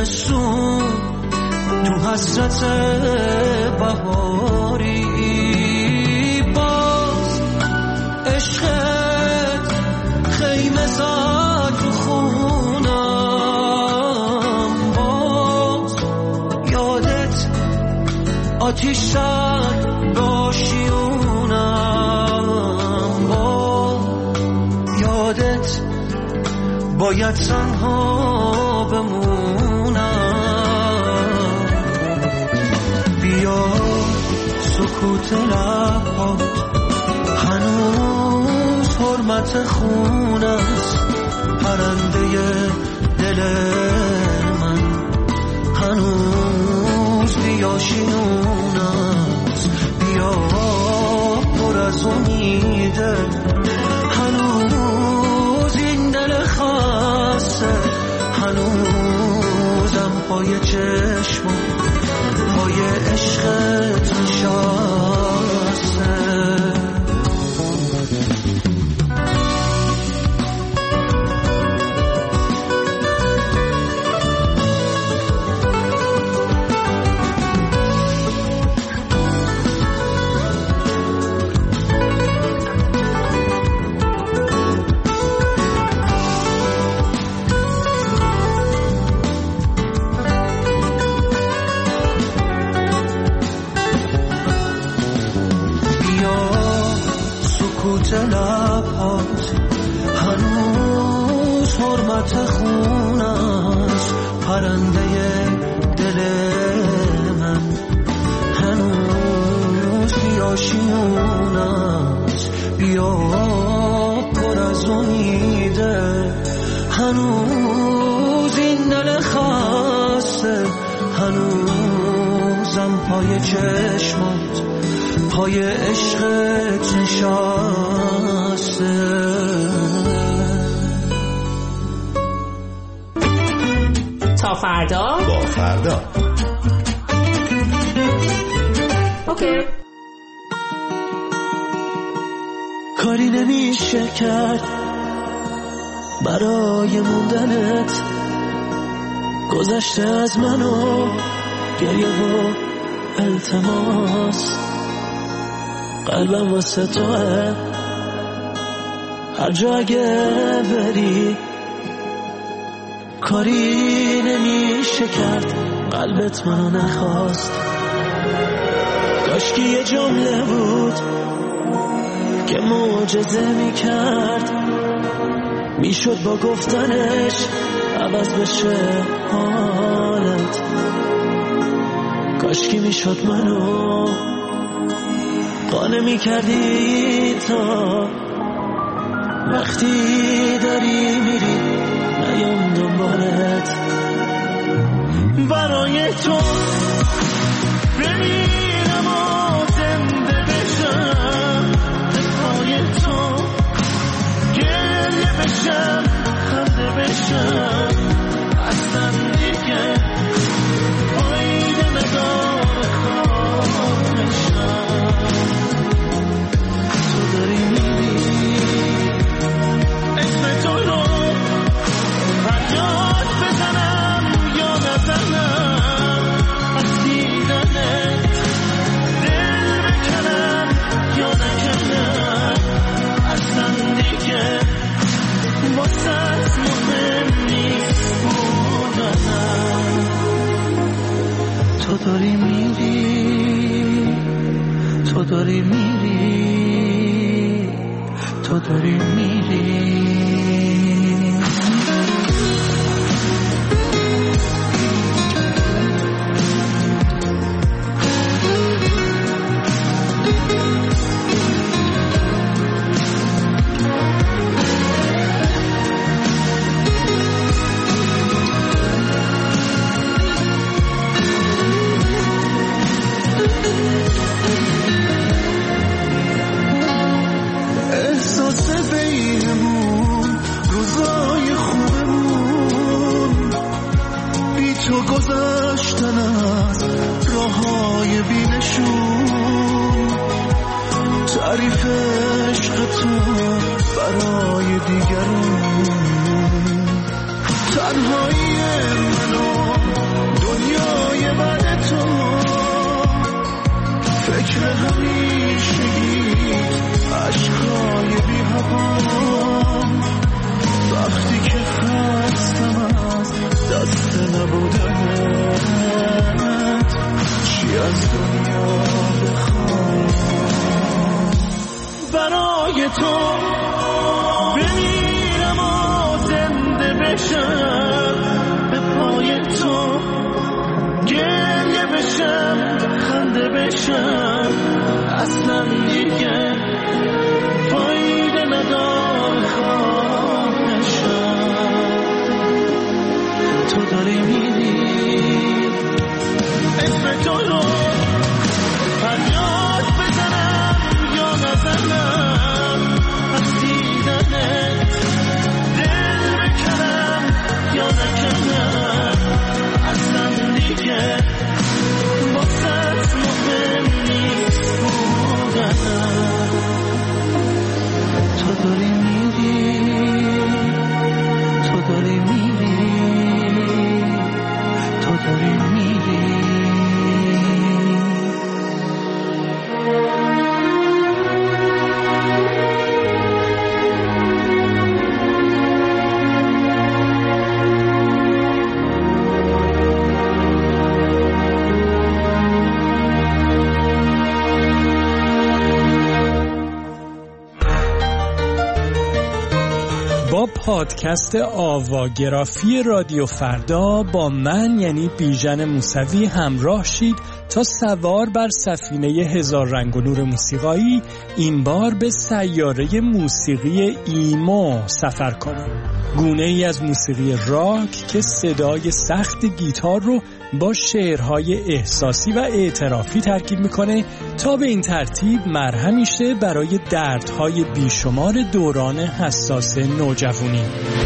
زمستون تو حسرت بهاری باز عشقت خیمه زد تو خونم باز یادت آتیش زد به آشیونم باز یادت باید تنها بمونم بیا سکوت لبات هنوز حرمت خون است پرنده دل من هنوز بیاشیون است بیا پر از امیده هنوز این دل خسته هنوزم پای چشمم پای عشقت نشسته لبات هنوز حرمت خون است پرنده دل من هنوز بیاشیون است بیا پر از امیده هنوز این دل خسته هنوزم پای چشمات پای عشقت نشسته تا فردا با فردا اوکی کاری نمیشه کرد برای موندنت گذشته از منو گریه و التماس قلبم واسه توه هر جا اگه بری کاری نمیشه کرد قلبت منو نخواست کاشکی یه جمله بود که معجزه میکرد میشد با گفتنش عوض بشه حالت کاشکی میشد منو قانع میکردی تا وقتی داری میری نیام دنبالت برای تو بمیرم و زنده بشم پای تو گریه بشم خنده بشم اصلا دیگه باید مدار خواهشم تو داری میری اسم تو رو فریاد بزنم یا نزنم از دیدنت دل بکنم یا نکنم اصلا دیگه واسه مهم نیست بودنم تو داری میری تو داری میری تو داری میری بشم اصلا دیگه فایده نداره خواهشم تو داری میری اسم تو رو فریاد بزنم یا نزنم از دیدنت دل بکنم یا نکنم اصلا دیگه واسه مهم نیست بودنم تو داری میری تو داری میری تو داری میری با پادکست آواگرافی رادیو فردا با من یعنی بیژن موسوی همراه شید تا سوار بر سفینه هزار رنگ و نور موسیقایی این بار به سیاره موسیقی ایمو سفر کنیم. گونه ای از موسیقی راک که صدای سخت گیتار رو با شعرهای احساسی و اعترافی ترکیب میکنه تا به این ترتیب مرهمی شه برای دردهای بیشمار دوران حساس نوجوانی.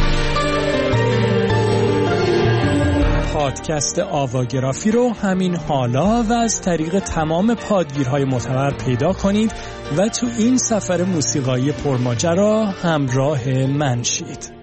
پادکست آواگرافی رو همین حالا و از طریق تمام پادگیرهای معتبر پیدا کنید و تو این سفر موسیقایی پرماجرا همراه من شید.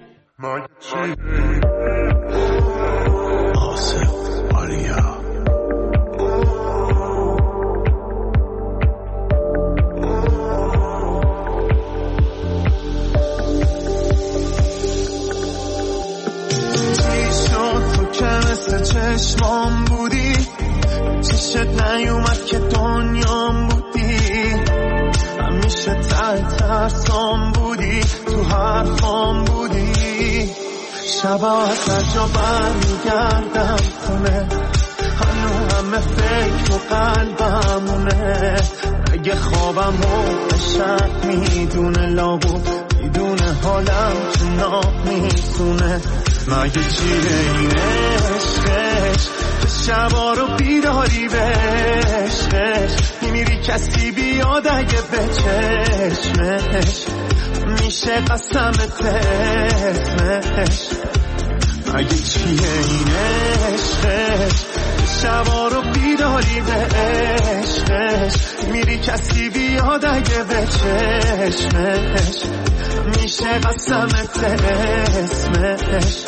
چشمام بودی چشت نیومد که دنیام بودی همیشه ترسام بودی تو حرفام بودی شبا از هر جا برمیگردم خونه هنو همه فکر و قلبمونه اگه خوابم و شب میدونه لابو میدونه حالم تو نام میسونه مگه چیه این عشقش شبا رو بیداری به عشقش میمیری کسی بیاد اگه به چشمش میشه قسمت اسمش مگه چیه این عشقش شبا رو بیداری به عشقش میری کسی بیاد اگه به چشمش میشه قسمت اسمش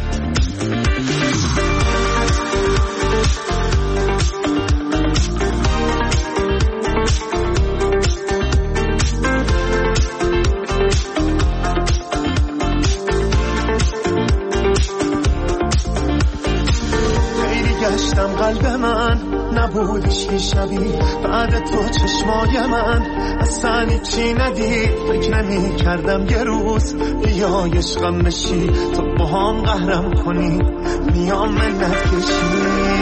گشتم قلب من نبودش که شبی بعد تو چشمای من اصلا هیچی ندید فکر نمی کردم یه روز بیای عشقم بشی تو با هم قهرم کنی میام منت کشی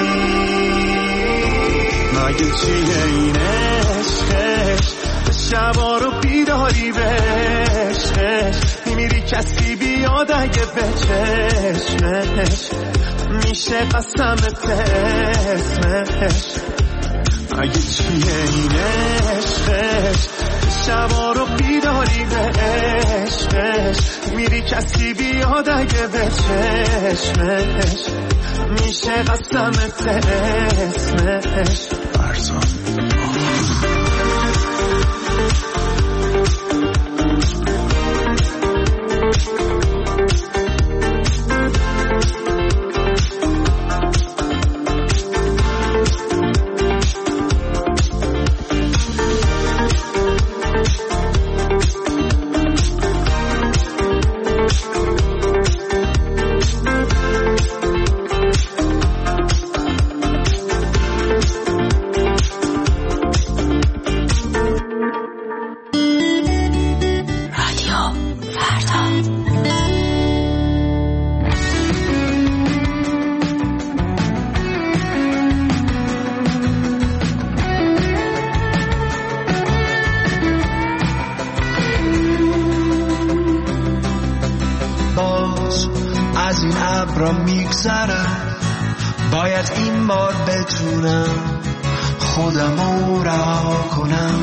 مگه چیه این عشقش شبا رو بیداری به عشقش میمیری کسی بیاد اگه به چشمش میشه قسمت اسمش مگه چیه این عشقش شبا رو بیداری به عشقش میری کسی بیاد اگه به چشمش میشه قسمت اسمش برزان میگذرم، باید این بار بتونم خودمو رها کنم.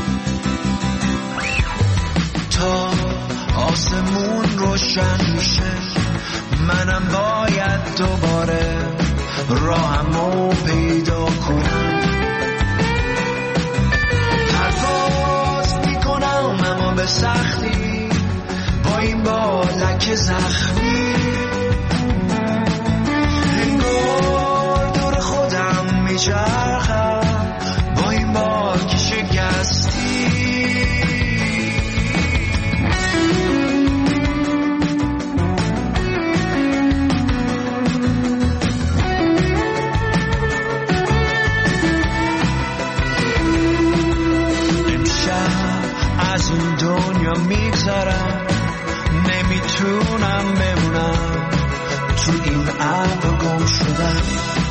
تا آسمون روشن میشه منم باید دوباره راهمو پیدا کنم. پرواز میکنم اما به سختی، با این بالک زخمی انگار دور خودم میچرخم، با این بالک شکستی. از این دنیا میگذرم، نمیتونم بمونم تو این ابر گم شدم.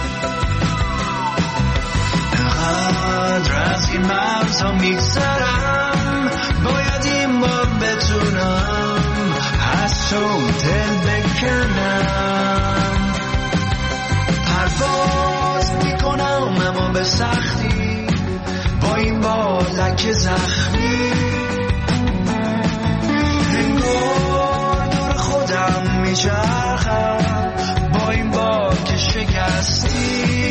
انقدر از این مرزها میگذرم، باید این بار بتونم از تو دل بکنم. پرواز میکنم اما به سختی، با این بالک زخمی انگار دور خودم میچرخم، با این بالک شکستی.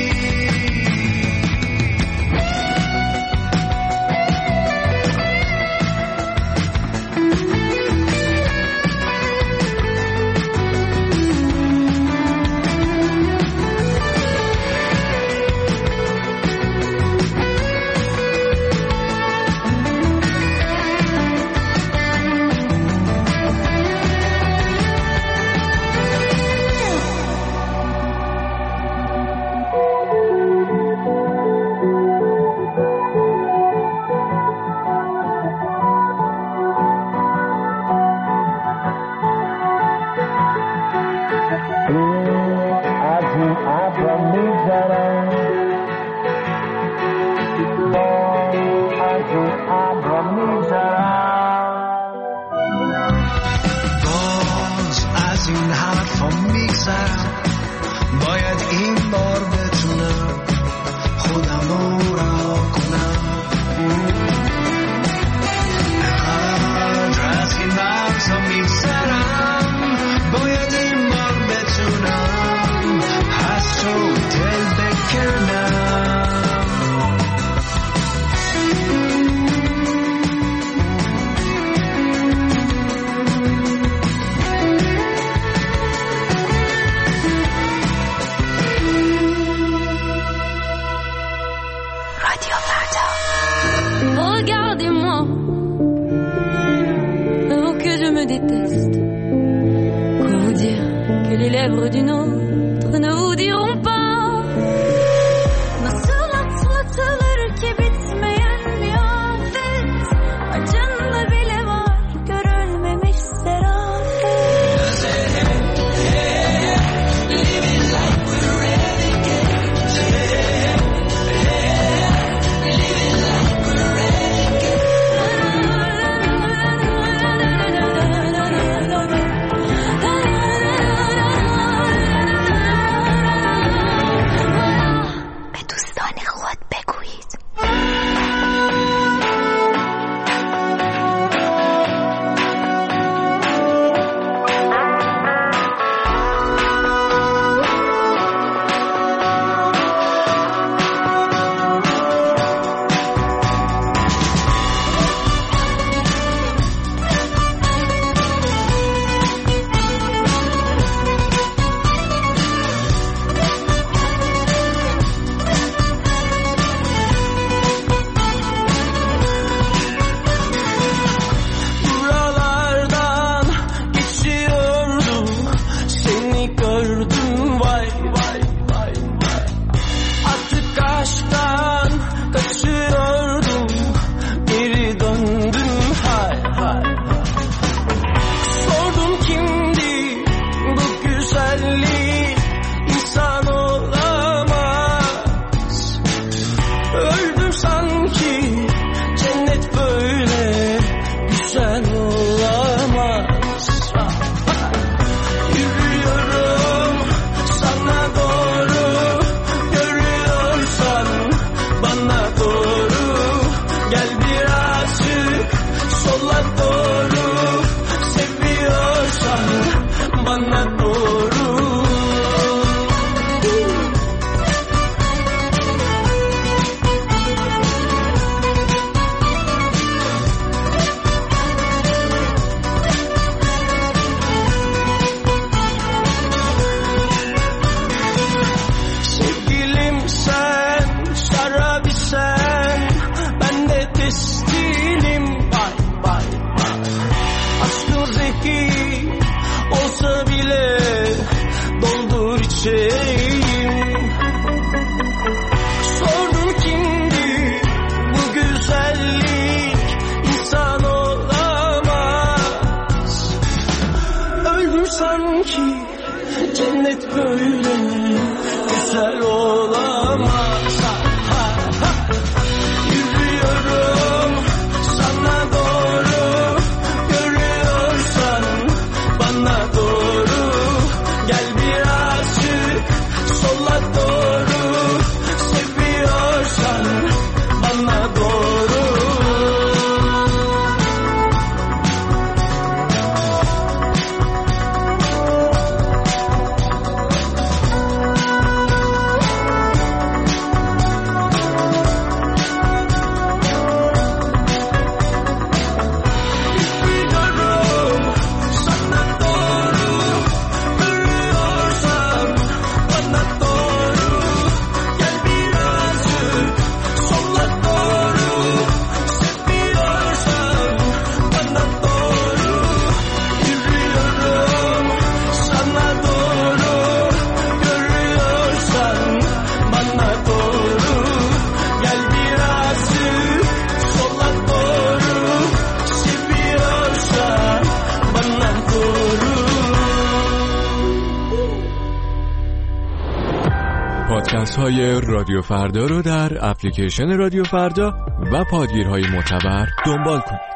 پادکست‌های رادیو فردا رو در اپلیکیشن رادیو فردا و پادگیرهای معتبر دنبال کنید.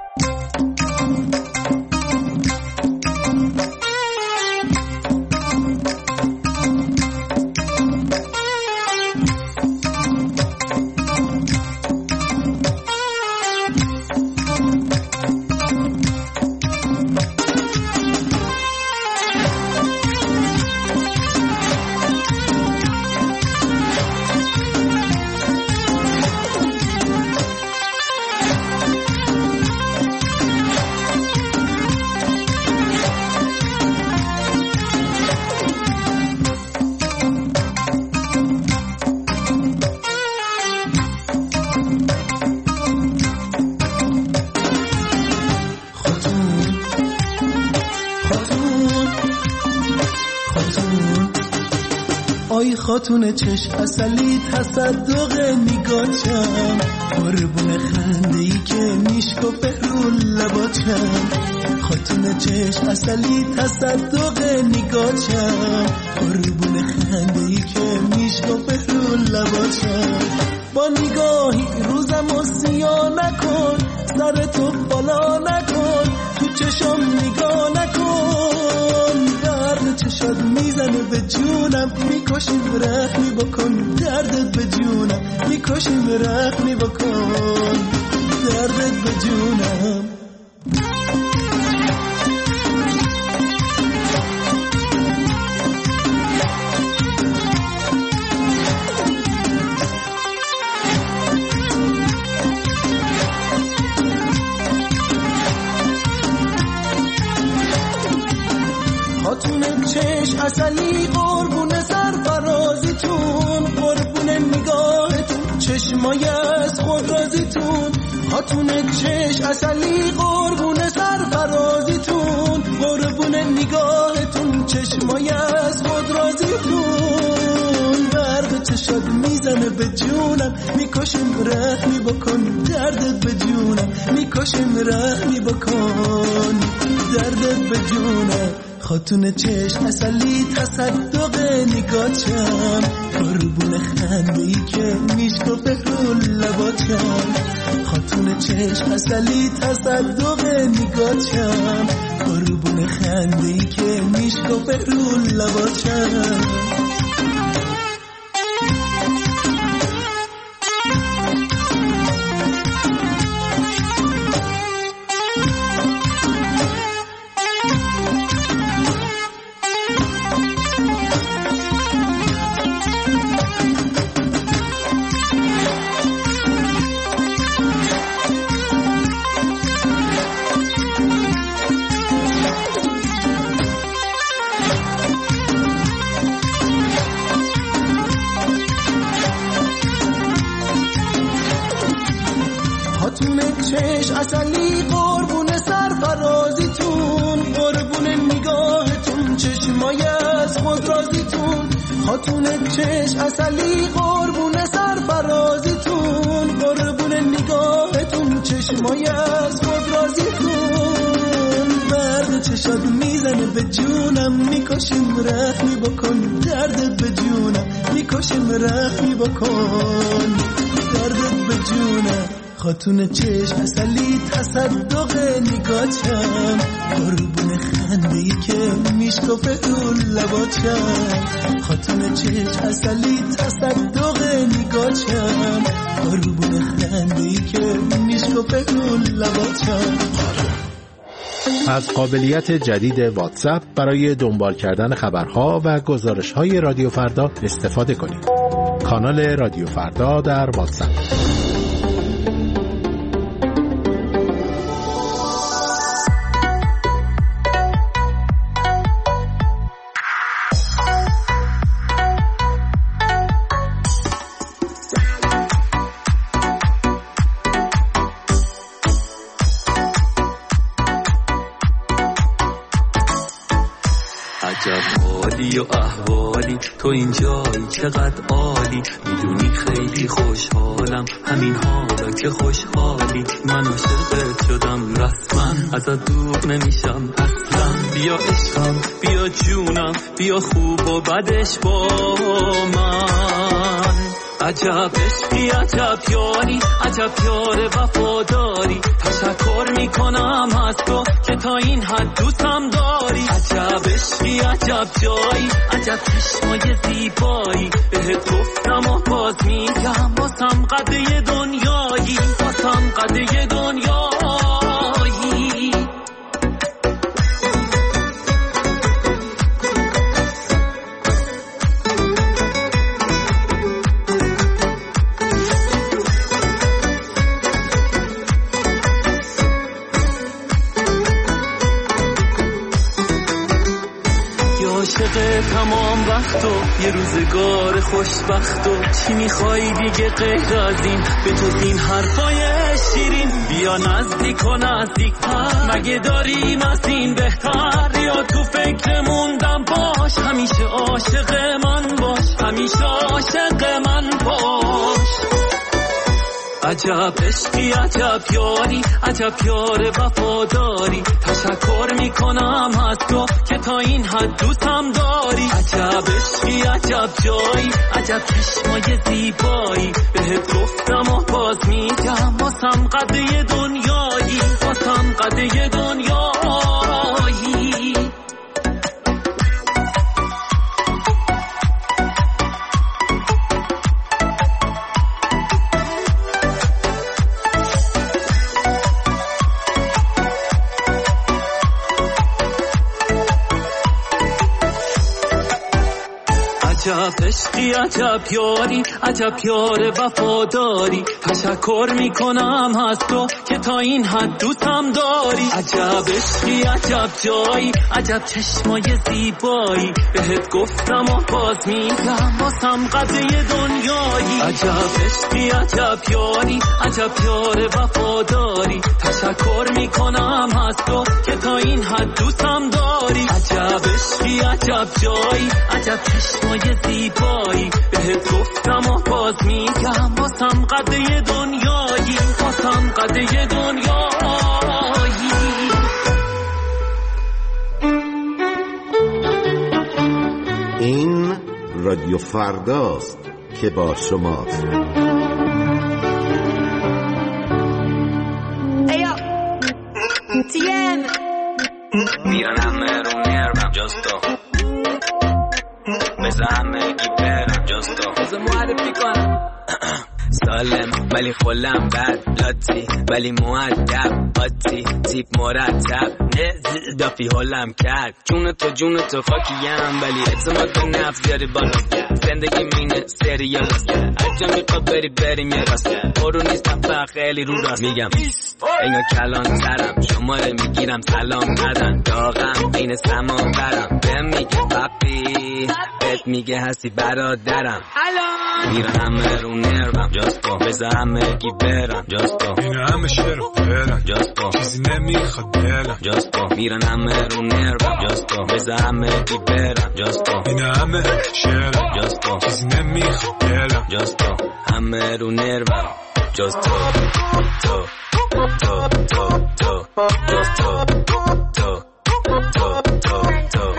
خاتون چشم اصلی تصدق نگاهتم، قربون خنده‌ای که میشکفه رو لباتم. خاتون چشم اصلی تصدق نگاهتم، قربون خنده‌ای که میشکفه رو لباتم. با نگاهی روزمو سیاه نکن، سر تو بالا نکن، تو چشم نگاه نکن. درد چشات میزنه به جونم، میکشیم رحمی بکن. دردت به جونم میکشیم رحمی بکن. دردت به جونم. خاتون چشم اصلی قربون سرفرازیتون، قربون نگاهتون چشمای از خود رازیتون. خاتون چشم اصلی قربون سرفرازیتون، قربون نگاهتون چشمای از خود رازیتون. درد چشات میزنه به جونم، میکشیم رحمی بکن. دردت به جونم میکشیم رحمی بکن. دردت به جونم. خاتون چشم اصلی تصدق نگاهتم، قربون خنده‌ای که میشکفه رو لباتم. خاتون چشم اصلی تصدق نگاهتم، قربون خنده‌ای که میشکفه رو لباتم. چشم اصلی قربون سرفرازیتون، قربون نگاهتون چشمای از خود رازیتون. خاتون چشم اصلی قربون سرفرازیتون، قربون نگاهتون چشمای از خود رازیتون. درد چشات میزنه به جونم، میکشیم رحمی بکن. دردت به جونم میکشیم رحمی بکن. دردت به جونم. خاتون چشم اصلی تصدق نگاهتم، قربون خنده‌ای که میشکفه رو لباتم. خاتون چشم اصلی تصدق نگاهتم، قربون خنده‌ای که میشکفه رو لباتم. از قابلیت جدید واتساپ برای دنبال کردن خبرها و گزارش‌های رادیو فردا استفاده کنید. کانال رادیو فردا در واتساپ. و احوالی تو اینجایی چقدر عالی، میدونی خیلی خوشحال خوشحالم همین حالا که خوشحالی من عاشقت شدم رسما ازت دور نمیشم اصلا بیا عشقم بیا جونم بیا خوب و بدش با من عجب عشقی عجب یاری عجب یار وفاداری تشکر میکنم از تو که تا این حد دوستم داری عجب عشقی عجب جایی عجب چشمای زیبایی بهت گفتم و باز میگم واسم قده دنیایی واسم قده دنیایی تمام وقت و یه روزگار خوشبخت و چی میخوای دیگه غیر از این به جز این حرفای شیرین بیا نزدیک و نزدیکتر مگه داریم از این بهتر یا تو فکر موندم باش همیشه عاشق من باش همیشه عاشق من باش عجب عشقی عجب یاری عجب یار وفاداری تشکر میکنم از تو که تا این حد دوستم داری عجب عشقی عجب جایی عجب چشمای زیبایی بهت گفتم و باز میگم واسم قده دنیایی واسم قده دنیایی عجب عشقی عجب یاری عجب یار وفاداری تشکر میکنم از تو که تا این حد دوستم داری عجب عشقی عجب جایی عجب چشمای زیبایی بهت گفتم و باز میگم واسم قده دنیایی عجب عشقی عجب یاری عجب یار وفاداری تشکر میکنم از تو که تا این حد دوستم داری عجب عشقی عجب جایی عجب چشمای زیبایی بهت گفتم و باز میگم واسم قده دنیایی واسم قده دنیایی این رادیو فرداست که با شماست. ایو تیم میرنم رو نرمم جستو بزا همه گی برم جستو بزا معرفی کنم سالم ولی خلم بد لاتی ولی مؤدب آتی تیپ مرتب دافی حالم کرد جون تو خاکیم ولی اعتماد به نفس بیاری بالا زندگی مینه سریال است هرجا میخواد بریم یه راست برو نیستم فقط خیلی رو راست میگم اینا کلان ترم شماره میگیرم سلام ندن داغم بین سما برم بهم میگه پاپی بهت میگه هستی برادرم میرن همه رو نرمم جاستو بزا همه گی برم جاستو اینا همه شروع برم جاستو چیزی نمیخواد دلم جاستو میرن همه رو نرمم جاستو بزا همه گی برم جاستو اینا همه شروع جاستو چیزی نمیخواد دلم جاستو همه رو نرمم جاستو تو تو تو تو جاستو تو تو تو تو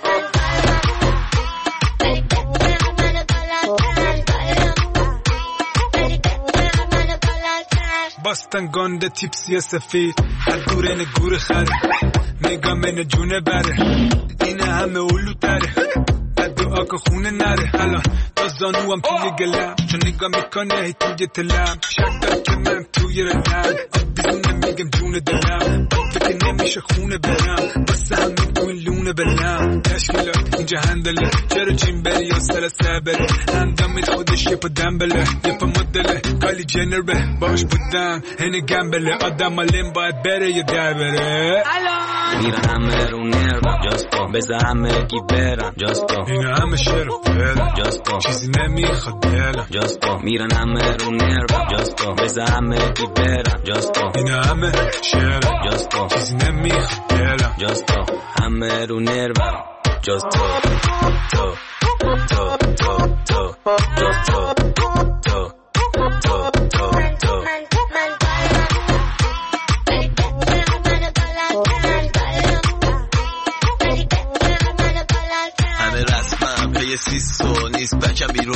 باستن گنده تیپسی سفید از دور این گور خره نگام این جونه بره این همه اولو تره بد دعا که خونه نره الان تا زانوام توی گلم چون نگاه میکنه هی توی تلم شک دار که من توی رلم بیزونه میگم جون دلم فکر نمیشه خونه برم واسه همین تو این لونه بلم تشکیلات اینجا هندله چرا جیم بری یا سلسه بره اندامت خودش یه پا دنبله یه پا مدله کالی جنر به باش بودن هنه گمبله آدم مالیم باید بره یا در بره میرن همه رو نرمم جاستو بزا همه گی برم جاستو اینا همه شروع برم جاستو چیزی نمیخواد دلم جاستو میرن همه رو نرمم جاستو بزا همه گی برم جاستو اینا همه شروع جاستو چیزی نمیخواد دلم جاستو همه رو نرمم جاستو تو تو تو تو جاستو تو تو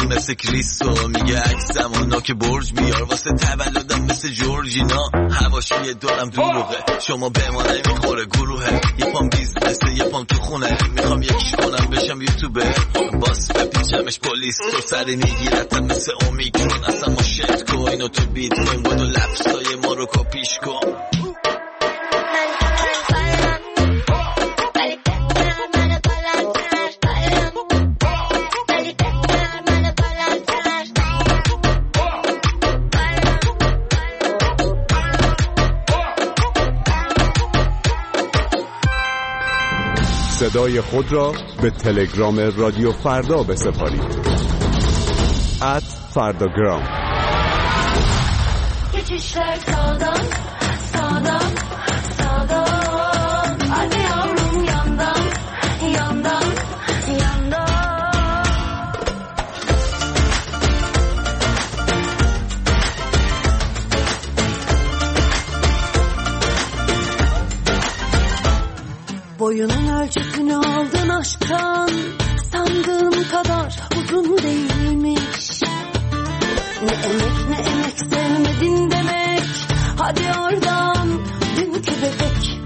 مثل کریستو میگه عکسم و نوک برج بیار واسه تولدم مثل جورجینا هواشی دورم دروغه شما به ما نمیخوره گروهه یه پام بیزنسه یه پام تو خونه میخوام یکیش کنم بشم یوتیوبر باس بپیچمش پلیس تو سری میگیرتم مثل اومیکرون اصلا ما شت کن اینو تو بیت کن بودو لفظای ما رو کپیش کن صدای خود را به تلگرام رادیو فردا بسپارید @فرداگرام. Geçişler sağdan, sağdan, sağdan. Hadi yavrum yandan, yandan, yandan. Boyunun ölçüsünü aldın aşktan, sandığım kadar uzun değilmiş. Ne emek sevmedin demek, hadi oradan dünkü bebek.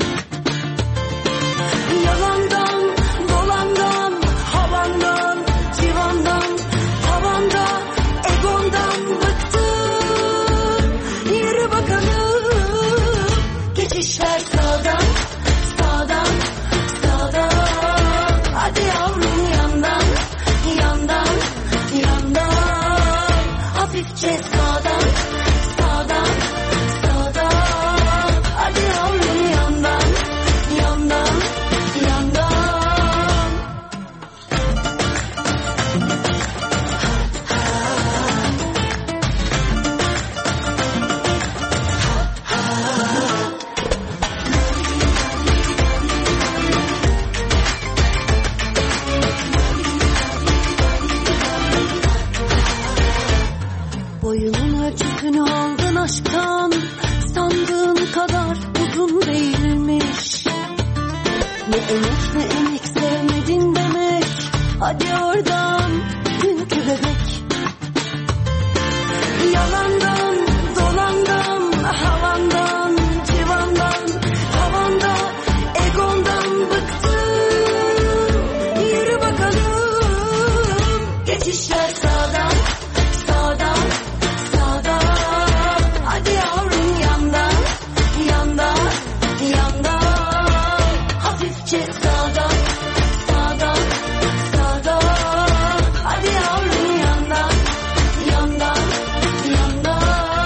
Yalandan, dolandan, havandan, civandan, tavanda, egondan bıktım. Yürü bakalım, geçişler sağdan, sağdan, sağdan. Hadi yavrum yandan, yandan, yandan. Hafifçe sağdan, sağdan, sağdan. Hadi yavrum yandan, yandan, yandan. Boyunun ölçüsünü aldın aşktan, sandığım kadar uzun değilmiş. Ne emek sevmedin demek, hadi oradan dünkü bebek. Yalandan, dolandan, havandan, civandan, tavanda, egondan bıktım. Yürü bakalım, geçişler sağdan, sağdan, sağdan. Hadi yavrum yandan, yandan, yandan. Hafifçe sağdan, sağdan, sağdan. Hadi yavrum yandan, yandan, yandan.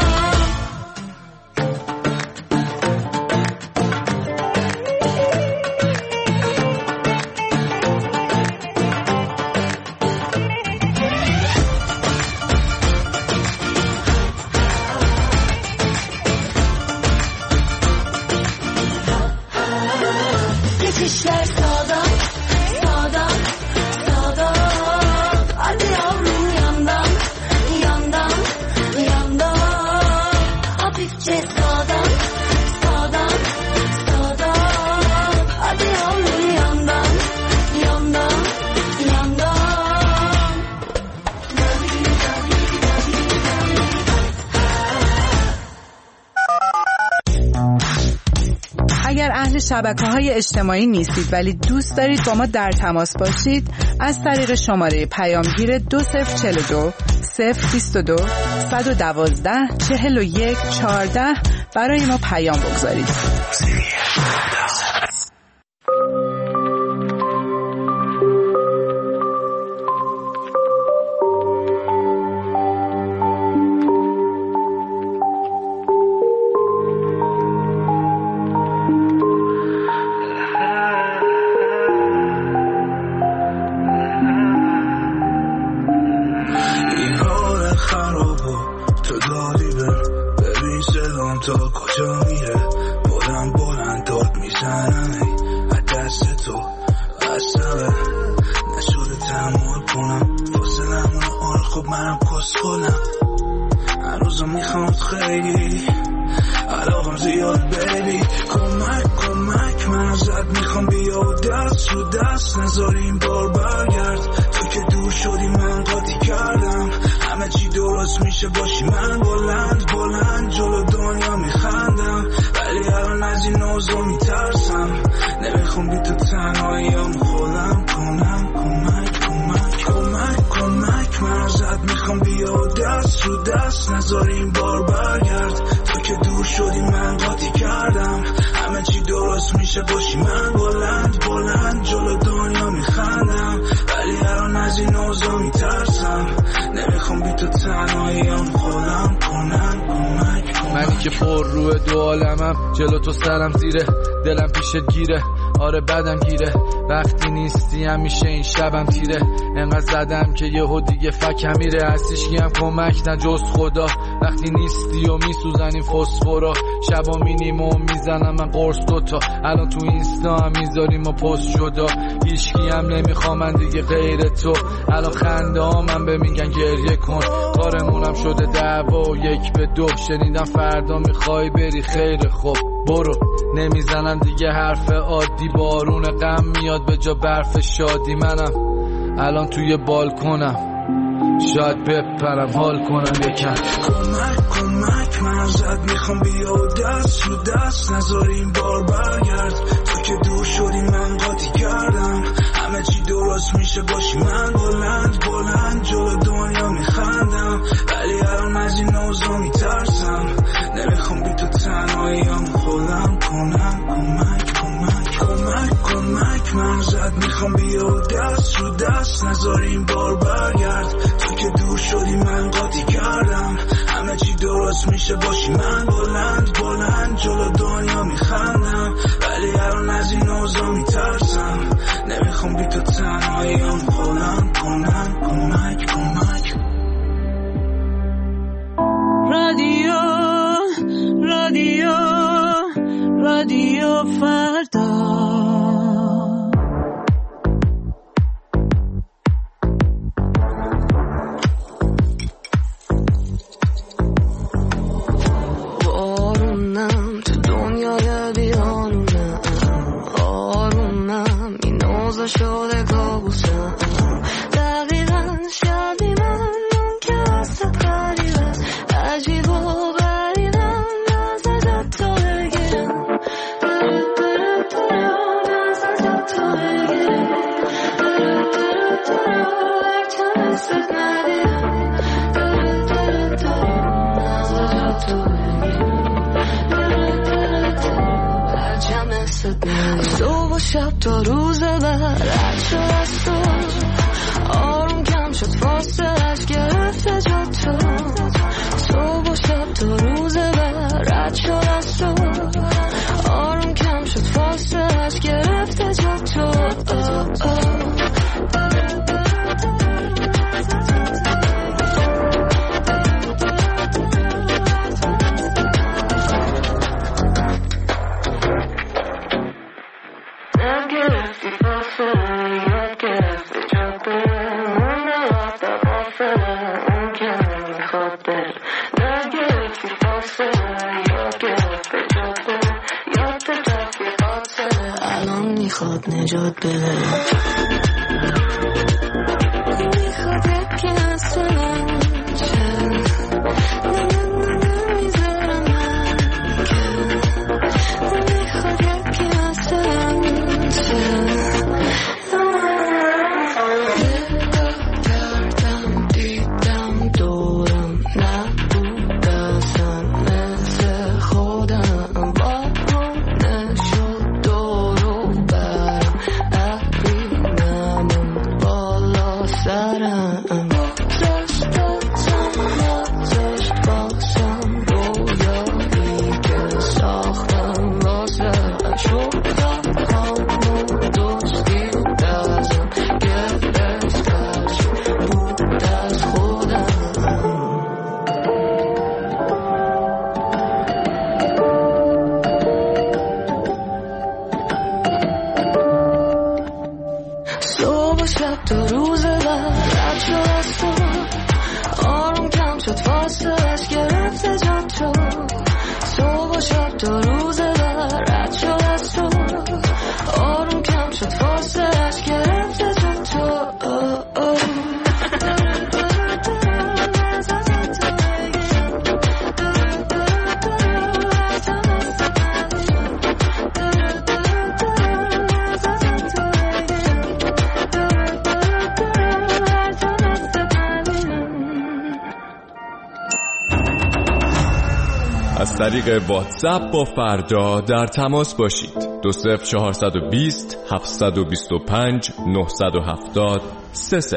Geçişler sağdan, sağdan, sağdan. Hadi yavrum yandan, yandan, yandan. Hafifçe sağdan, sağdan, sağdan. Hadi yavrum yandan, yandan, yandan. اگر اهل شبکه‌های اجتماعی نیستید ولی دوست دارید با ما در تماس باشید، از طریق شماره پیامگیر 2042 022 112 41 14 برای ما پیام بگذارید. این کار خرابو تو دادی ببین صدام تا کجا میره بلند داد میزنم از دست تو اصلا نشده تحمل کنم فاصلم رو آن خب منم کس کنم هنوزم میخواد خیلی علاقم زیاد بیبی کمک من ازت میخوام بیا دست رو دست نذار این بار برگرد تو که دور شدی من قاطی کردم، همه چی درست میشه باشی من بلند بلند جلو دنیا میخندم، ولی الان از این اوضاع میترسم، نمیخوام بی تو تنهاییم خودم کنم. کمک من ازت میخوام بیا دست رو دست نذاری این بار برگرد، تو که دور شدی من قاطی کردم، همه چی درست میشه باشی من بلند بلند جلو دنیا میخندم، ولی الان از این اوضاع میترسم، نمیخوام بی تو تنهاییم خودم کنم. منی که پر روی دو عالمم، جلو تو سرم زیره، دلم پیشت گیره، آره بدم گیره، وقتی نیستی همیشه این شبم تیره، انقدر زدم که یهو دیگه فکم میره، از هیچکی هم کمک نه جز خدا، وقتی نیستی و میسوزن این فسفورا، شبا مینیم و میزنم من قرص دوتا، الان تو اینستا هم میذاریم و پست شدا، هیچکی هم نمیخوام من دیگه غیر تو، الان خنده ها من به میگن گریه کن، کارمونم شده دعوا و 1-2، شنیدم فردا میخوای بری خیر خوب برو، نمیزنم دیگه حرف عادی، بارون غم میاد به جا برف شادی، منم الان توی بالکنم، شاید بپرم حال کنم یکم. کمک من ازت میخوام بیا دست رو دست نذاری این بار برگرد، تو که دور شدی من قاطی کردم، همه چی درست میشه باشی من بلند بلند جلو دنیا میخندم، ولی الان از این اوضاع میترسم، نمیخوام بی تو تنهاییم خودم کنم. کمک من ازت میخوام بیا دست رو دست نذاری این بار برگرد، تو که دور شدی من قاطی کردم، همه چی درست میشه باشی من بلند بلند جلو دنیا میخندم، ولی الان از این اوضاع میترسم، نمیخوام بی تو تنهاییم خودم کنم. کمک رادیو فردا. بارونم تو دنیای بیانونم، آرومم این اوضاع شده کابوسم، دقیقا شبی من که واسه قریبه عجیب و غریبم، نزدت تو بگیرم نزدت تو بگیرم تو نست ندیرم نزدت تو صبح و شب تا روز بعد رد شد از تو، آروم کم شد فاصلش گرفته جا تو، صبح و شب تا روز بعد رد شد از تو، آروم کم شد فاصلش گرفته جا تو. میخواد نجات بده، میخواد یکی اصلا چه نمیذارم من که، میخواد یکی اصلا چه کردم دیدم دورم نبود اصلا مثل خودم، بارونه شد دورو برم ابری از طریق واتساپ با فردا در تماس باشید. 20420 725 970 30.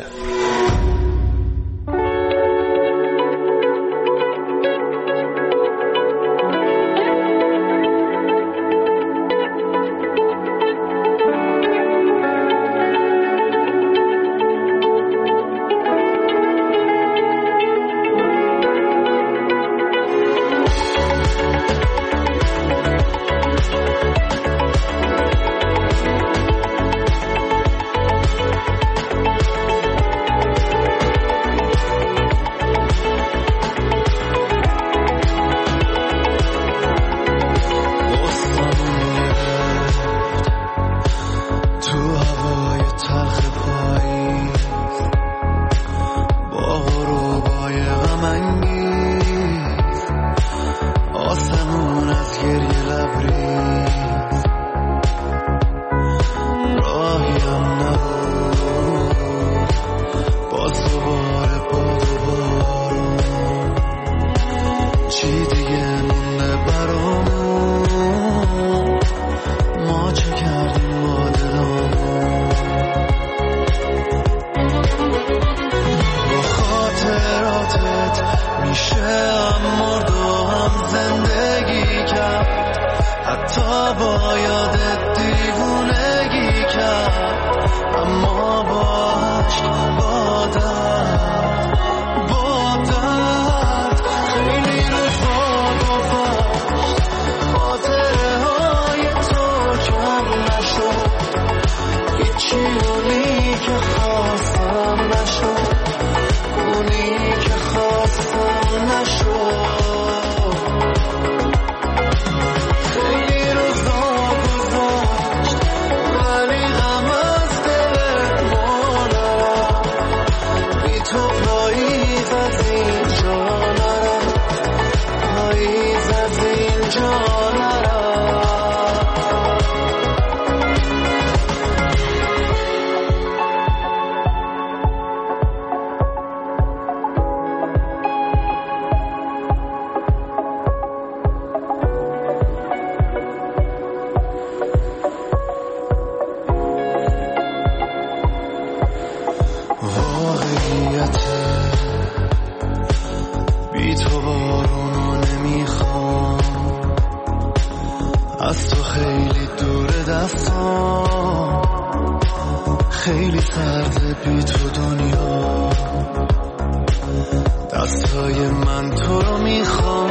دستای من تو رو میخوام